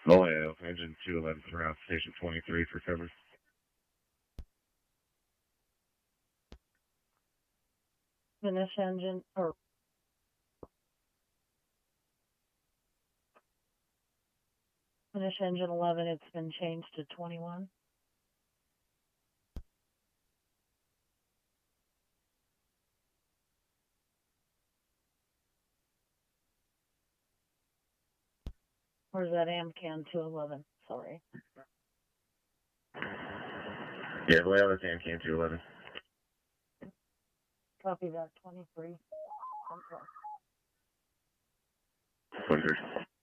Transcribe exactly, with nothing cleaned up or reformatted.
Ohio, engine two eleven around station twenty-three for cover. Finish engine, or finish engine eleven, it's been changed to twenty-one. Or is that AMCAN two eleven? Sorry. Yeah, well, that's AMCAN two eleven. Copy that, twenty-three. twenty-three.